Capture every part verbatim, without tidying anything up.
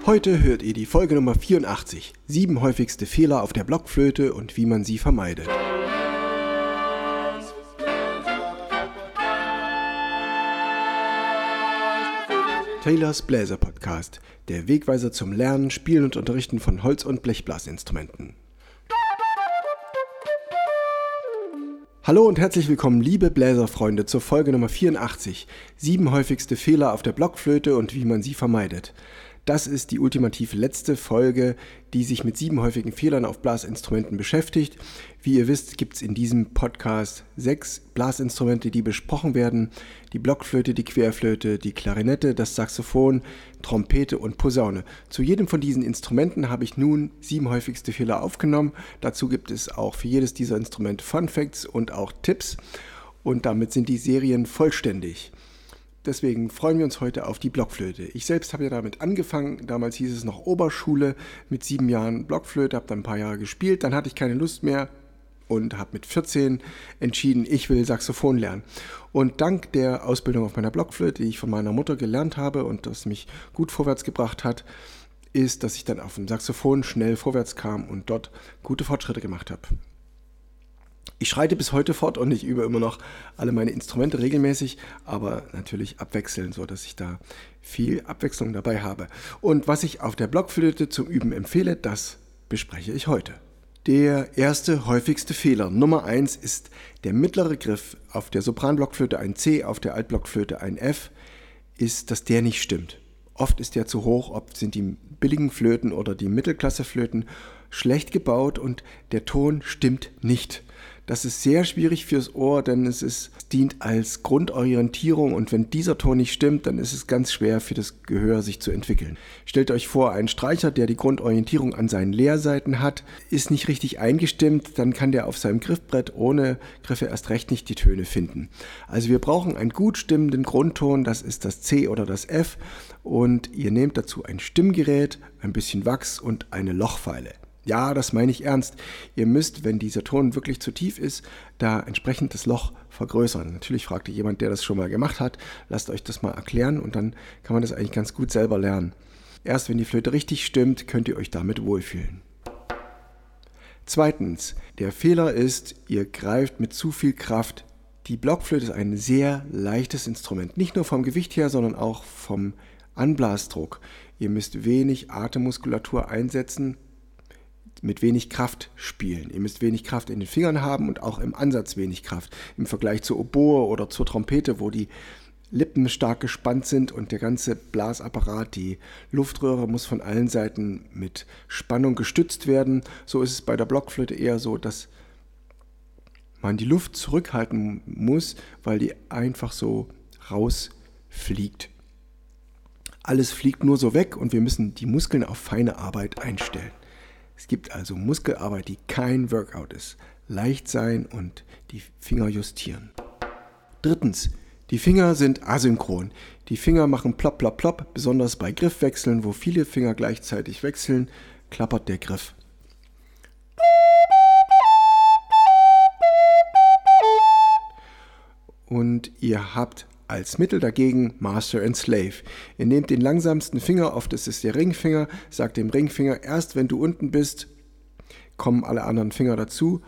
Heute hört ihr die Folge Nummer vierundachtzig. Sieben häufigste Fehler auf der Blockflöte und wie man sie vermeidet. Taylors Bläser Podcast, der Wegweiser zum Lernen, Spielen und Unterrichten von Holz- und Blechblasinstrumenten. Hallo und herzlich willkommen, liebe Bläserfreunde, zur Folge Nummer vierundachtzig. Sieben häufigste Fehler auf der Blockflöte und wie man sie vermeidet. Das ist die ultimativ letzte Folge, die sich mit sieben häufigen Fehlern auf Blasinstrumenten beschäftigt. Wie ihr wisst, gibt es in diesem Podcast sechs Blasinstrumente, die besprochen werden. Die Blockflöte, die Querflöte, die Klarinette, das Saxophon, Trompete und Posaune. Zu jedem von diesen Instrumenten habe ich nun sieben häufigste Fehler aufgenommen. Dazu gibt es auch für jedes dieser Instrumente Fun Facts und auch Tipps. Und damit sind die Serien vollständig. Deswegen freuen wir uns heute auf die Blockflöte. Ich selbst habe ja damit angefangen, damals hieß es noch Oberschule, mit sieben Jahren Blockflöte, habe dann ein paar Jahre gespielt, dann hatte ich keine Lust mehr und habe mit vierzehn entschieden, ich will Saxophon lernen. Und dank der Ausbildung auf meiner Blockflöte, die ich von meiner Mutter gelernt habe und das mich gut vorwärts gebracht hat, ist, dass ich dann auf dem Saxophon schnell vorwärts kam und dort gute Fortschritte gemacht habe. Ich schreite bis heute fort und ich übe immer noch alle meine Instrumente regelmäßig, aber natürlich abwechselnd, so dass ich da viel Abwechslung dabei habe. Und was ich auf der Blockflöte zum Üben empfehle, das bespreche ich heute. Der erste häufigste Fehler, Nummer eins, ist der mittlere Griff. Auf der Sopranblockflöte ein C, auf der Altblockflöte ein F, ist, dass der nicht stimmt. Oft ist der zu hoch, oft sind die billigen Flöten oder die Mittelklasseflöten schlecht gebaut und der Ton stimmt nicht. Das ist sehr schwierig fürs Ohr, denn es ist, es dient als Grundorientierung und wenn dieser Ton nicht stimmt, dann ist es ganz schwer für das Gehör sich zu entwickeln. Stellt euch vor, ein Streicher, der die Grundorientierung an seinen Leerseiten hat, ist nicht richtig eingestimmt, dann kann der auf seinem Griffbrett ohne Griffe erst recht nicht die Töne finden. Also wir brauchen einen gut stimmenden Grundton, das ist das C oder das F und ihr nehmt dazu ein Stimmgerät, ein bisschen Wachs und eine Lochfeile. Ja, das meine ich ernst. Ihr müsst, wenn dieser Ton wirklich zu tief ist, da entsprechend das Loch vergrößern. Natürlich fragt ihr jemand, der das schon mal gemacht hat, lasst euch das mal erklären und dann kann man das eigentlich ganz gut selber lernen. Erst wenn die Flöte richtig stimmt, könnt ihr euch damit wohlfühlen. Zweitens, der Fehler ist, ihr greift mit zu viel Kraft. Die Blockflöte ist ein sehr leichtes Instrument, nicht nur vom Gewicht her, sondern auch vom Anblasdruck. Ihr müsst wenig Atemmuskulatur einsetzen, mit wenig Kraft spielen. Ihr müsst wenig Kraft in den Fingern haben und auch im Ansatz wenig Kraft. Im Vergleich zur Oboe oder zur Trompete, wo die Lippen stark gespannt sind und der ganze Blasapparat, die Luftröhre muss von allen Seiten mit Spannung gestützt werden. So ist es bei der Blockflöte eher so, dass man die Luft zurückhalten muss, weil die einfach so rausfliegt. Alles fliegt nur so weg und wir müssen die Muskeln auf feine Arbeit einstellen. Es gibt also Muskelarbeit, die kein Workout ist. Leicht sein und die Finger justieren. Drittens, die Finger sind asynchron. Die Finger machen plopp, plopp, plopp. Besonders bei Griffwechseln, wo viele Finger gleichzeitig wechseln, klappert der Griff. Und ihr habt als Mittel dagegen Master and Slave. Ihr nehmt den langsamsten Finger, oft ist es der Ringfinger, sagt dem Ringfinger, erst wenn du unten bist, kommen alle anderen Finger dazu.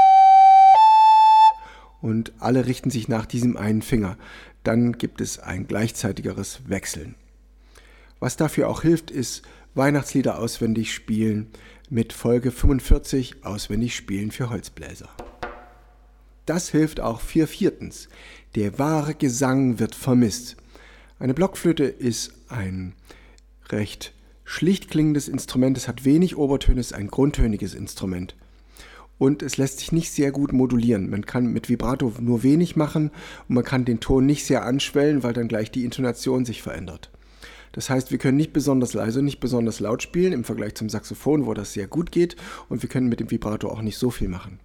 Und alle richten sich nach diesem einen Finger. Dann gibt es ein gleichzeitigeres Wechseln. Was dafür auch hilft, ist Weihnachtslieder auswendig spielen mit Folge fünfundvierzig auswendig spielen für Holzbläser. Das hilft auch für viertens. Der wahre Gesang wird vermisst. Eine Blockflöte ist ein recht schlicht klingendes Instrument. Es hat wenig Obertöne, es ist ein grundtöniges Instrument. Und es lässt sich nicht sehr gut modulieren. Man kann mit Vibrato nur wenig machen und man kann den Ton nicht sehr anschwellen, weil dann gleich die Intonation sich verändert. Das heißt, wir können nicht besonders leise und nicht besonders laut spielen im Vergleich zum Saxophon, wo das sehr gut geht. Und wir können mit dem Vibrato auch nicht so viel machen.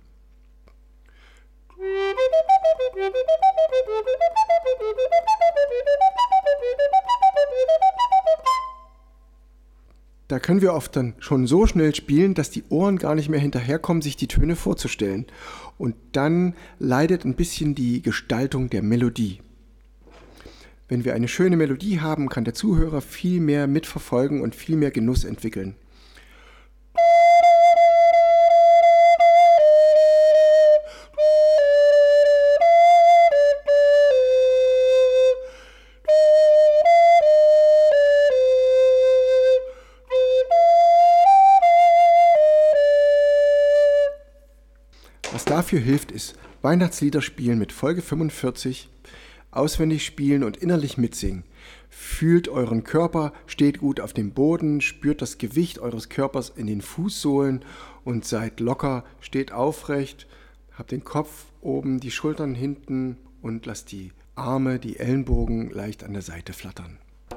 Da können wir oft dann schon so schnell spielen, dass die Ohren gar nicht mehr hinterherkommen, sich die Töne vorzustellen. Und dann leidet ein bisschen die Gestaltung der Melodie. Wenn wir eine schöne Melodie haben, kann der Zuhörer viel mehr mitverfolgen und viel mehr Genuss entwickeln. Was dafür hilft, ist Weihnachtslieder spielen mit Folge fünfundvierzig, auswendig spielen und innerlich mitsingen. Fühlt euren Körper, steht gut auf dem Boden, spürt das Gewicht eures Körpers in den Fußsohlen und seid locker, steht aufrecht, habt den Kopf oben, die Schultern hinten und lasst die Arme, die Ellenbogen leicht an der Seite flattern.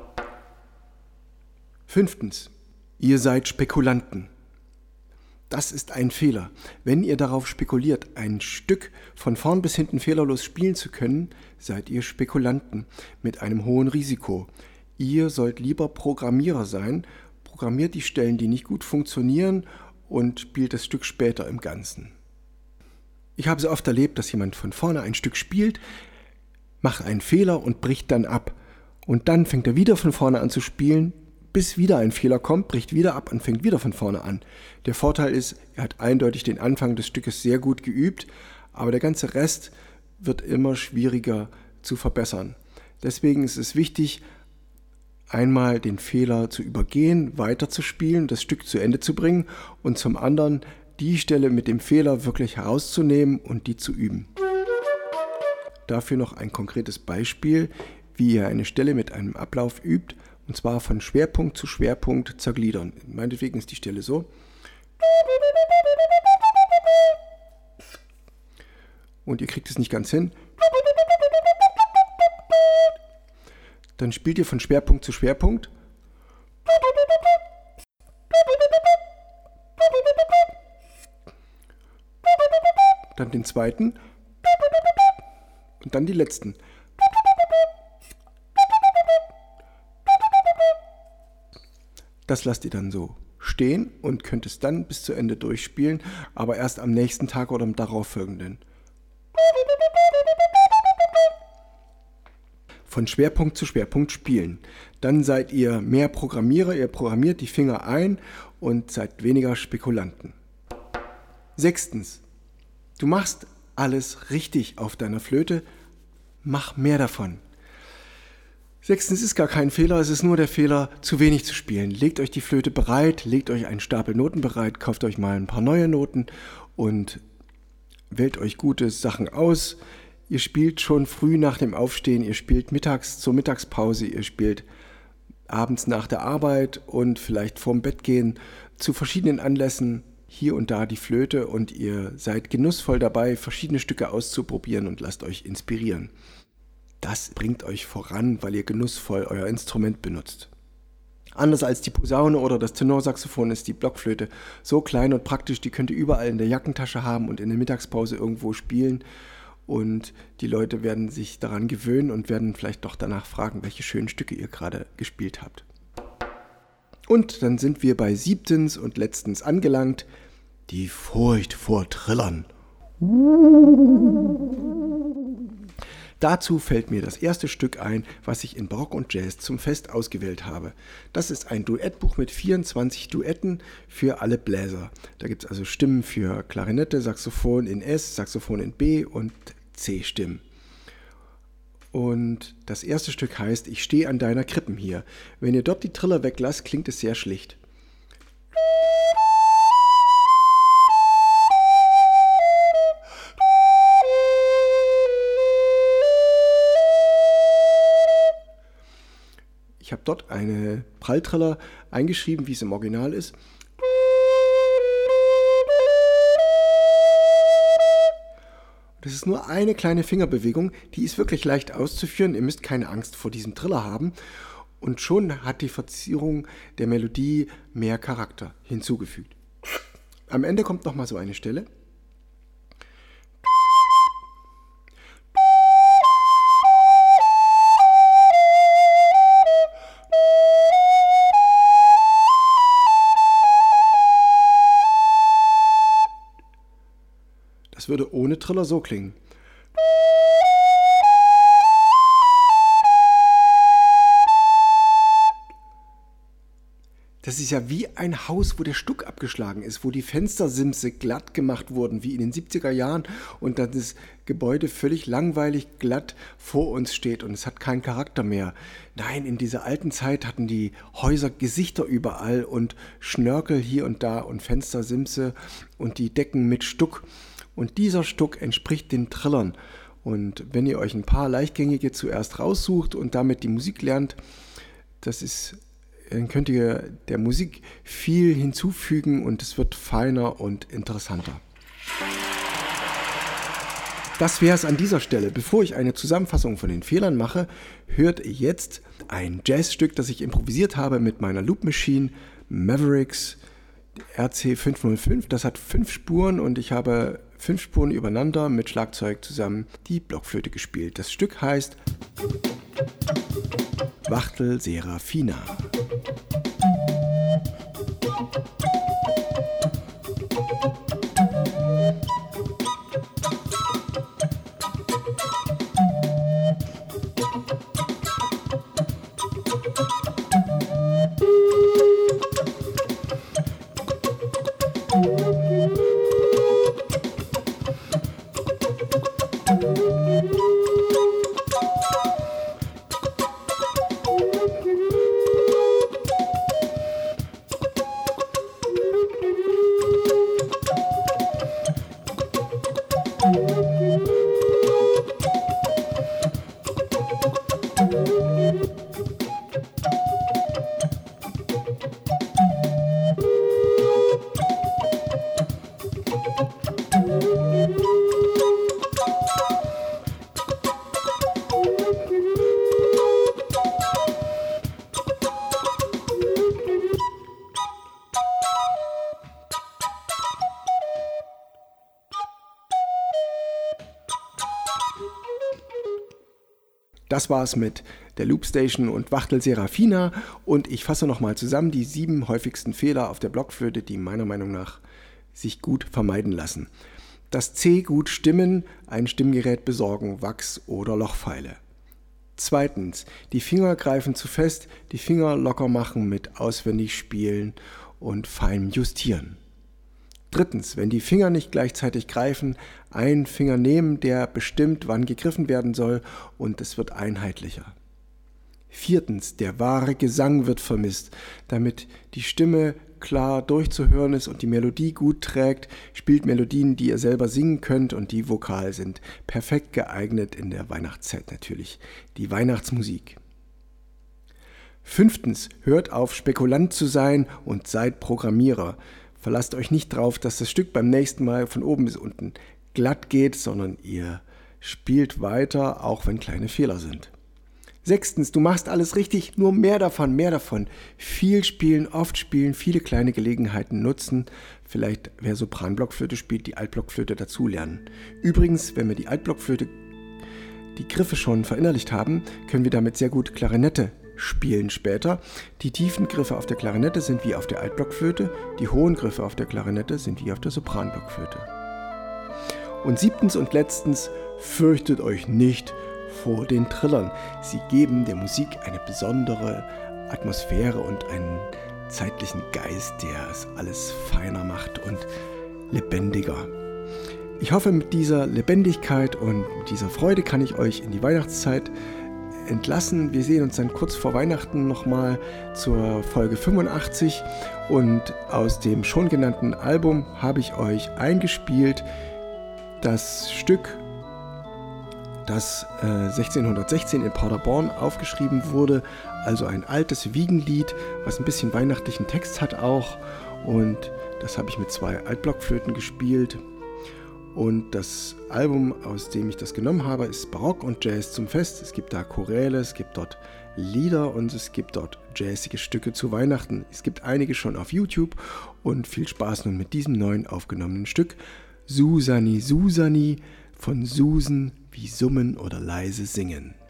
Fünftens. Ihr seid Spekulanten. Das ist ein Fehler. Wenn ihr darauf spekuliert, ein Stück von vorn bis hinten fehlerlos spielen zu können, seid ihr Spekulanten mit einem hohen Risiko. Ihr sollt lieber Programmierer sein, programmiert die Stellen, die nicht gut funktionieren und spielt das Stück später im Ganzen. Ich habe so oft erlebt, dass jemand von vorne ein Stück spielt, macht einen Fehler und bricht dann ab. Und dann fängt er wieder von vorne an zu spielen, bis wieder ein Fehler kommt, bricht wieder ab und fängt wieder von vorne an. Der Vorteil ist, er hat eindeutig den Anfang des Stückes sehr gut geübt, aber der ganze Rest wird immer schwieriger zu verbessern. Deswegen ist es wichtig, einmal den Fehler zu übergehen, weiter zu spielen, das Stück zu Ende zu bringen und zum anderen die Stelle mit dem Fehler wirklich herauszunehmen und die zu üben. Dafür noch ein konkretes Beispiel, wie ihr eine Stelle mit einem Ablauf übt, und zwar von Schwerpunkt zu Schwerpunkt zergliedern. Meinetwegen ist die Stelle so. Und ihr kriegt es nicht ganz hin. Dann spielt ihr von Schwerpunkt zu Schwerpunkt. Dann den zweiten. Und dann die letzten. Das lasst ihr dann so stehen und könnt es dann bis zu Ende durchspielen, aber erst am nächsten Tag oder am darauffolgenden. Von Schwerpunkt zu Schwerpunkt spielen. Dann seid ihr mehr Programmierer, ihr programmiert die Finger ein und seid weniger Spekulanten. Sechstens. Du machst alles richtig auf deiner Flöte, mach mehr davon. Sechstens ist gar kein Fehler, es ist nur der Fehler, zu wenig zu spielen. Legt euch die Flöte bereit, legt euch einen Stapel Noten bereit, kauft euch mal ein paar neue Noten und wählt euch gute Sachen aus. Ihr spielt schon früh nach dem Aufstehen, ihr spielt mittags zur Mittagspause, ihr spielt abends nach der Arbeit und vielleicht vorm Bettgehen zu verschiedenen Anlässen hier und da die Flöte und ihr seid genussvoll dabei, verschiedene Stücke auszuprobieren und lasst euch inspirieren. Das bringt euch voran, weil ihr genussvoll euer Instrument benutzt. Anders als die Posaune oder das Tenorsaxophon ist die Blockflöte so klein und praktisch, die könnt ihr überall in der Jackentasche haben und in der Mittagspause irgendwo spielen. Und die Leute werden sich daran gewöhnen und werden vielleicht doch danach fragen, welche schönen Stücke ihr gerade gespielt habt. Und dann sind wir bei siebtens und letztens angelangt, die Furcht vor Trillern. Dazu fällt mir das erste Stück ein, was ich in Barock und Jazz zum Fest ausgewählt habe. Das ist ein Duettbuch mit vierundzwanzig Duetten für alle Bläser. Da gibt es also Stimmen für Klarinette, Saxophon in S, Saxophon in B und C-Stimmen. Und das erste Stück heißt, ich stehe an deiner Krippen hier. Wenn ihr dort die Triller weglasst, klingt es sehr schlicht. Ich habe dort eine Pralltriller eingeschrieben, wie es im Original ist. Das ist nur eine kleine Fingerbewegung, die ist wirklich leicht auszuführen. Ihr müsst keine Angst vor diesem Triller haben. Und schon hat die Verzierung der Melodie mehr Charakter hinzugefügt. Am Ende kommt nochmal so eine Stelle. Das würde ohne Triller so klingen. Das ist ja wie ein Haus, wo der Stuck abgeschlagen ist, wo die Fenstersimse glatt gemacht wurden, wie in den siebziger Jahren und dann das Gebäude völlig langweilig glatt vor uns steht und es hat keinen Charakter mehr. Nein, in dieser alten Zeit hatten die Häuser Gesichter überall und Schnörkel hier und da und Fenstersimse und die Decken mit Stuck. Und dieser Stuck entspricht den Trillern. Und wenn ihr euch ein paar leichtgängige zuerst raussucht und damit die Musik lernt, das ist... dann könnt ihr der Musik viel hinzufügen und es wird feiner und interessanter. Das wäre es an dieser Stelle. Bevor ich eine Zusammenfassung von den Fehlern mache, hört ihr jetzt ein Jazzstück, das ich improvisiert habe mit meiner Loop Machine Mavericks R C fünf null fünf. Das hat fünf Spuren und ich habe fünf Spuren übereinander mit Schlagzeug zusammen die Blockflöte gespielt. Das Stück heißt Wachtel Serafina. Das war's mit der Loopstation und Wachtel Serafina und ich fasse nochmal zusammen die sieben häufigsten Fehler auf der Blockflöte, die meiner Meinung nach sich gut vermeiden lassen. Das C gut stimmen, ein Stimmgerät besorgen, Wachs oder Lochfeile. Zweitens, die Finger greifen zu fest, die Finger locker machen mit auswendig spielen und fein justieren. Drittens, wenn die Finger nicht gleichzeitig greifen, einen Finger nehmen, der bestimmt, wann gegriffen werden soll und es wird einheitlicher. Viertens, der wahre Gesang wird vermisst. Damit die Stimme klar durchzuhören ist und die Melodie gut trägt, spielt Melodien, die ihr selber singen könnt und die vokal sind. Perfekt geeignet in der Weihnachtszeit natürlich. Die Weihnachtsmusik. Fünftens, hört auf, Spekulant zu sein und seid Programmierer. Verlasst euch nicht drauf, dass das Stück beim nächsten Mal von oben bis unten glatt geht, sondern ihr spielt weiter, auch wenn kleine Fehler sind. Sechstens, du machst alles richtig, nur mehr davon, mehr davon. Viel spielen, oft spielen, viele kleine Gelegenheiten nutzen. Vielleicht, wer Sopranblockflöte spielt, die Altblockflöte dazulernen. Übrigens, wenn wir die Altblockflöte die Griffe schon verinnerlicht haben, können wir damit sehr gut Klarinette spielen später. Die tiefen Griffe auf der Klarinette sind wie auf der Altblockflöte, die hohen Griffe auf der Klarinette sind wie auf der Sopranblockflöte. Und siebtens und letztens, fürchtet euch nicht vor den Trillern. Sie geben der Musik eine besondere Atmosphäre und einen zeitlichen Geist, der es alles feiner macht und lebendiger. Ich hoffe, mit dieser Lebendigkeit und mit dieser Freude kann ich euch in die Weihnachtszeit entlassen. Wir sehen uns dann kurz vor Weihnachten nochmal zur Folge fünfundachtzig und aus dem schon genannten Album habe ich euch eingespielt das Stück, das äh, sechzehnhundertsechzehn in Paderborn aufgeschrieben wurde, also ein altes Wiegenlied, was ein bisschen weihnachtlichen Text hat auch und das habe ich mit zwei Altblockflöten gespielt. Und das Album, aus dem ich das genommen habe, ist Barock und Jazz zum Fest. Es gibt da Choräle, es gibt dort Lieder und es gibt dort jazzige Stücke zu Weihnachten. Es gibt einige schon auf YouTube und viel Spaß nun mit diesem neuen aufgenommenen Stück. Susani, Susani von Susan wie Summen oder leise singen.